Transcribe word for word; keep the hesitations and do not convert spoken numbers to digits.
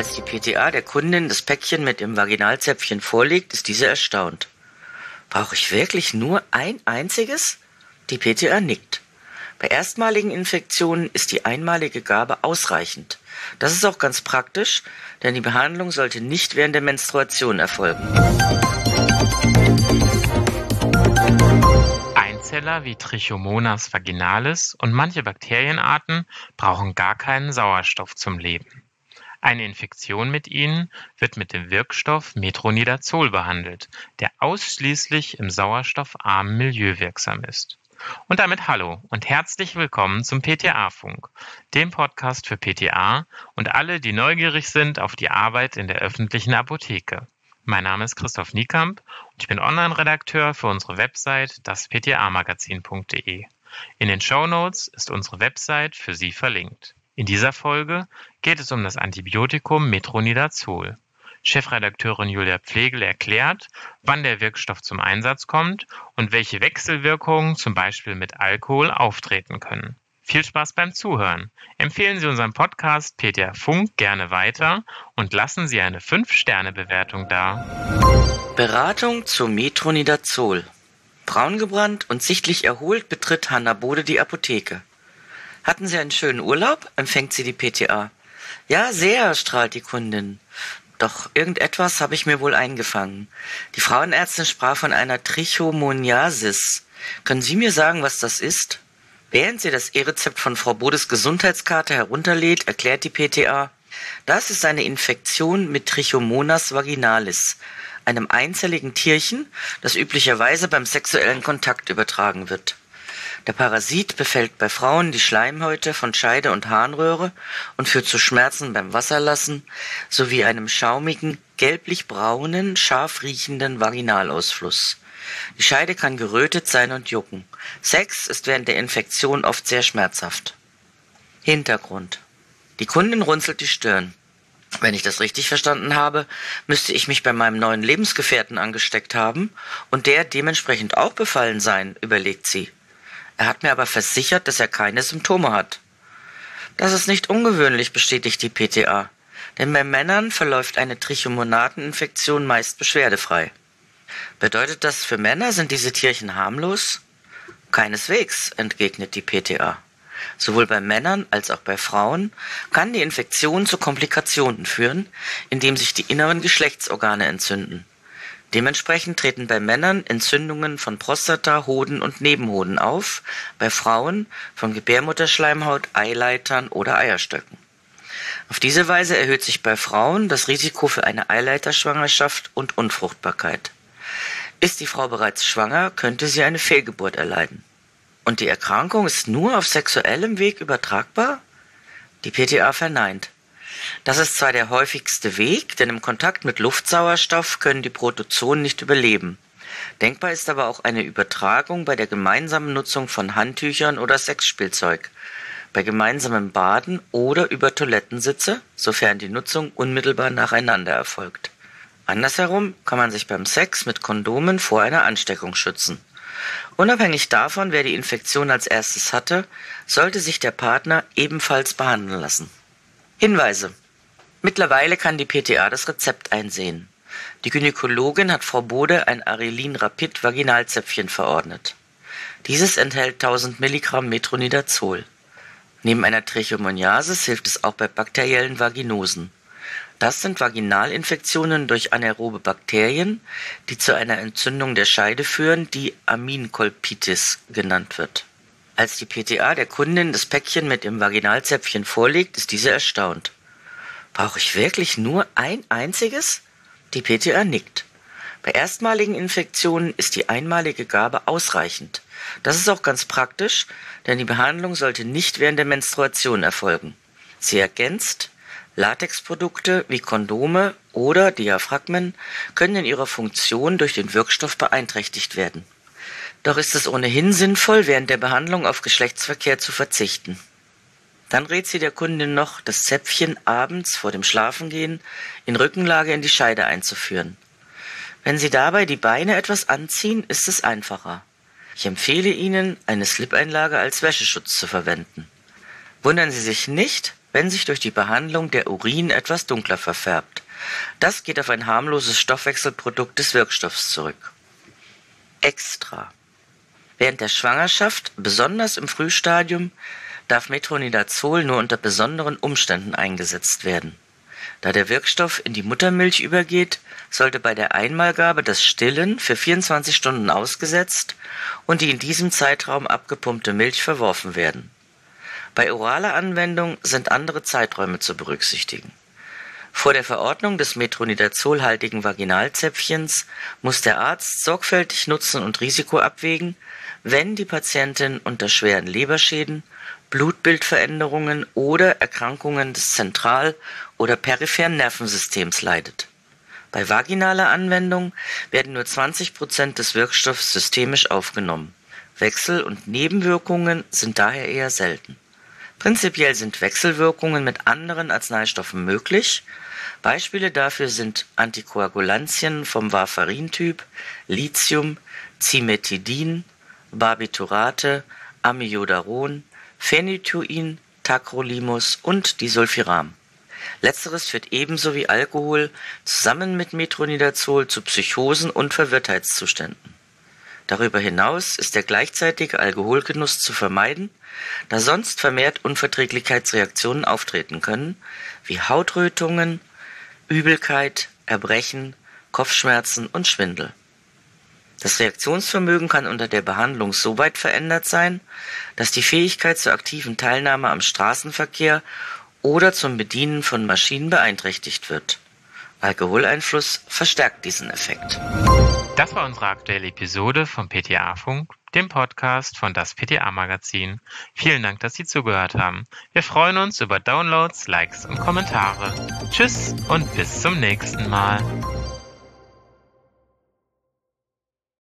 Als die P T A der Kundin das Päckchen mit dem Vaginalzäpfchen vorlegt, ist diese erstaunt. Brauche ich wirklich nur ein einziges? Die P T A nickt. Bei erstmaligen Infektionen ist die einmalige Gabe ausreichend. Das ist auch ganz praktisch, denn die Behandlung sollte nicht während der Menstruation erfolgen. Einzeller wie Trichomonas vaginalis und manche Bakterienarten brauchen gar keinen Sauerstoff zum Leben. Eine Infektion mit ihnen wird mit dem Wirkstoff Metronidazol behandelt, der ausschließlich im sauerstoffarmen Milieu wirksam ist. Und damit hallo und herzlich willkommen zum P T A-Funk, dem Podcast für P T A und alle, die neugierig sind auf die Arbeit in der öffentlichen Apotheke. Mein Name ist Christoph Niekamp und ich bin Online-Redakteur für unsere Website das p t a magazin punkt d e. In den Shownotes ist unsere Website für Sie verlinkt. In dieser Folge geht es um das Antibiotikum Metronidazol. Chefredakteurin Julia Pflegel erklärt, wann der Wirkstoff zum Einsatz kommt und welche Wechselwirkungen zum Beispiel mit Alkohol auftreten können. Viel Spaß beim Zuhören. Empfehlen Sie unseren Podcast P T A Funk gerne weiter und lassen Sie eine fünf Sterne Bewertung da. Beratung zu Metronidazol. Braungebrannt und sichtlich erholt betritt Hanna Bode die Apotheke. Hatten Sie einen schönen Urlaub? Empfängt sie die P T A. Ja, sehr, strahlt die Kundin. Doch irgendetwas habe ich mir wohl eingefangen. Die Frauenärztin sprach von einer Trichomoniasis. Können Sie mir sagen, was das ist? Während sie das E-Rezept von Frau Bodes Gesundheitskarte herunterlädt, erklärt die P T A, das ist eine Infektion mit Trichomonas vaginalis, einem einzelligen Tierchen, das üblicherweise beim sexuellen Kontakt übertragen wird. Der Parasit befällt bei Frauen die Schleimhäute von Scheide und Harnröhre und führt zu Schmerzen beim Wasserlassen sowie einem schaumigen, gelblich-braunen, scharf riechenden Vaginalausfluss. Die Scheide kann gerötet sein und jucken. Sex ist während der Infektion oft sehr schmerzhaft. Hintergrund. Die Kundin runzelt die Stirn. Wenn ich das richtig verstanden habe, müsste ich mich bei meinem neuen Lebensgefährten angesteckt haben und der dementsprechend auch befallen sein, überlegt sie. Er hat mir aber versichert, dass er keine Symptome hat. Das ist nicht ungewöhnlich, bestätigt die P T A, denn bei Männern verläuft eine Trichomonadeninfektion meist beschwerdefrei. Bedeutet das, für Männer sind diese Tierchen harmlos? Keineswegs, entgegnet die P T A. Sowohl bei Männern als auch bei Frauen kann die Infektion zu Komplikationen führen, indem sich die inneren Geschlechtsorgane entzünden. Dementsprechend treten bei Männern Entzündungen von Prostata, Hoden und Nebenhoden auf, bei Frauen von Gebärmutterschleimhaut, Eileitern oder Eierstöcken. Auf diese Weise erhöht sich bei Frauen das Risiko für eine Eileiterschwangerschaft und Unfruchtbarkeit. Ist die Frau bereits schwanger, könnte sie eine Fehlgeburt erleiden. Und die Erkrankung ist nur auf sexuellem Weg übertragbar? Die P T A verneint. Das ist zwar der häufigste Weg, denn im Kontakt mit Luftsauerstoff können die Protozoen nicht überleben. Denkbar ist aber auch eine Übertragung bei der gemeinsamen Nutzung von Handtüchern oder Sexspielzeug, bei gemeinsamem Baden oder über Toilettensitze, sofern die Nutzung unmittelbar nacheinander erfolgt. Andersherum kann man sich beim Sex mit Kondomen vor einer Ansteckung schützen. Unabhängig davon, wer die Infektion als erstes hatte, sollte sich der Partner ebenfalls behandeln lassen. Hinweise. Mittlerweile kann die P T A das Rezept einsehen. Die Gynäkologin hat Frau Bode ein Arelin Rapid Vaginalzäpfchen verordnet. Dieses enthält tausend Milligramm Metronidazol. Neben einer Trichomoniasis hilft es auch bei bakteriellen Vaginosen. Das sind Vaginalinfektionen durch anaerobe Bakterien, die zu einer Entzündung der Scheide führen, die Aminkolpitis genannt wird. Als die P T A der Kundin das Päckchen mit dem Vaginalzäpfchen vorlegt, ist diese erstaunt. Brauche ich wirklich nur ein einziges? Die P T A nickt. Bei erstmaligen Infektionen ist die einmalige Gabe ausreichend. Das ist auch ganz praktisch, denn die Behandlung sollte nicht während der Menstruation erfolgen. Sie ergänzt, Latexprodukte wie Kondome oder Diaphragmen können in ihrer Funktion durch den Wirkstoff beeinträchtigt werden. Doch ist es ohnehin sinnvoll, während der Behandlung auf Geschlechtsverkehr zu verzichten. Dann rät sie der Kundin noch, das Zäpfchen abends vor dem Schlafengehen in Rückenlage in die Scheide einzuführen. Wenn Sie dabei die Beine etwas anziehen, ist es einfacher. Ich empfehle Ihnen, eine Slip-Einlage als Wäscheschutz zu verwenden. Wundern Sie sich nicht, wenn sich durch die Behandlung der Urin etwas dunkler verfärbt. Das geht auf ein harmloses Stoffwechselprodukt des Wirkstoffs zurück. Extra. Während der Schwangerschaft, besonders im Frühstadium, darf Metronidazol nur unter besonderen Umständen eingesetzt werden. Da der Wirkstoff in die Muttermilch übergeht, sollte bei der Einmalgabe das Stillen für vierundzwanzig Stunden ausgesetzt und die in diesem Zeitraum abgepumpte Milch verworfen werden. Bei oraler Anwendung sind andere Zeiträume zu berücksichtigen. Vor der Verordnung des metronidazolhaltigen Vaginalzäpfchens muss der Arzt sorgfältig Nutzen und Risiko abwägen, wenn die Patientin unter schweren Leberschäden, Blutbildveränderungen oder Erkrankungen des Zentral- oder peripheren Nervensystems leidet. Bei vaginaler Anwendung werden nur zwanzig Prozent des Wirkstoffs systemisch aufgenommen. Wechsel- und Nebenwirkungen sind daher eher selten. Prinzipiell sind Wechselwirkungen mit anderen Arzneistoffen möglich. Beispiele dafür sind Antikoagulantien vom Warfarin-Typ, Lithium, Cimetidin, Barbiturate, Amiodaron, Phenytoin, Tacrolimus und Disulfiram. Letzteres führt ebenso wie Alkohol zusammen mit Metronidazol zu Psychosen und Verwirrtheitszuständen. Darüber hinaus ist der gleichzeitige Alkoholgenuss zu vermeiden, da sonst vermehrt Unverträglichkeitsreaktionen auftreten können, wie Hautrötungen, Übelkeit, Erbrechen, Kopfschmerzen und Schwindel. Das Reaktionsvermögen kann unter der Behandlung so weit verändert sein, dass die Fähigkeit zur aktiven Teilnahme am Straßenverkehr oder zum Bedienen von Maschinen beeinträchtigt wird. Alkoholeinfluss verstärkt diesen Effekt. Das war unsere aktuelle Episode vom P T A-Funk, dem Podcast von das P T A-Magazin. Vielen Dank, dass Sie zugehört haben. Wir freuen uns über Downloads, Likes und Kommentare. Tschüss und bis zum nächsten Mal.